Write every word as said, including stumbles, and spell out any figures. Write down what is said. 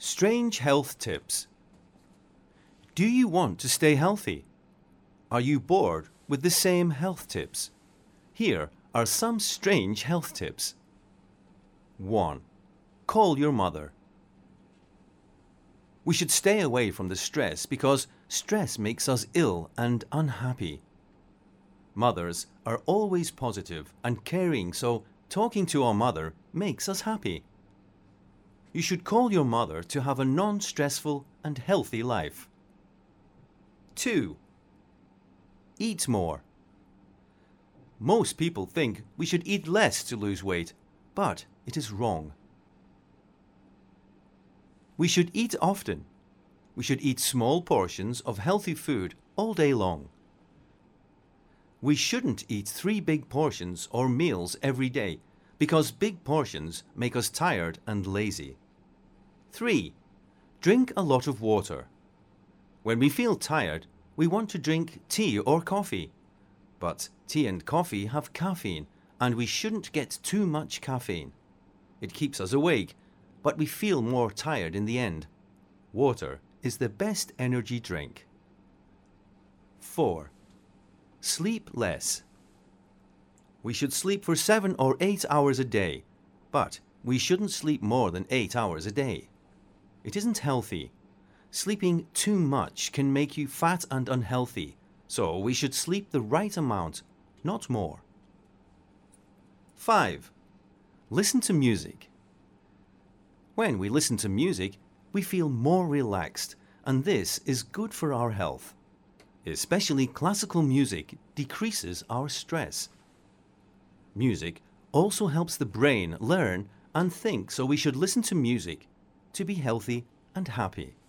Strange health tips. Do you want to stay healthy? Are you bored with the same health tips? Here are some strange health tips. one. Call your mother. We should stay away from the stress because stress makes us ill and unhappy. Mothers are always positive and caring, so talking to our mother makes us happy. You should call your mother to have a non-stressful and healthy life. two. Eat more. Most people think we should eat less to lose weight, but it is wrong. We should eat often. We should eat small portions of healthy food all day long. We shouldn't eat three big portions or meals every day because big portions make us tired and lazy. three. Drink a lot of water. When we feel tired, we want to drink tea or coffee. But tea and coffee have caffeine, and we shouldn't get too much caffeine. It keeps us awake, but we feel more tired in the end. Water is the best energy drink. four. Sleep less. We should sleep for seven or eight hours a day, but we shouldn't sleep more than eight hours a day. It isn't healthy. Sleeping too much can make you fat and unhealthy, so we should sleep the right amount, not more. five. Listen to music. When we listen to music, we feel more relaxed, and this is good for our health. Especially classical music decreases our stress. Music also helps the brain learn and think, so we should listen to music to be healthy and happy.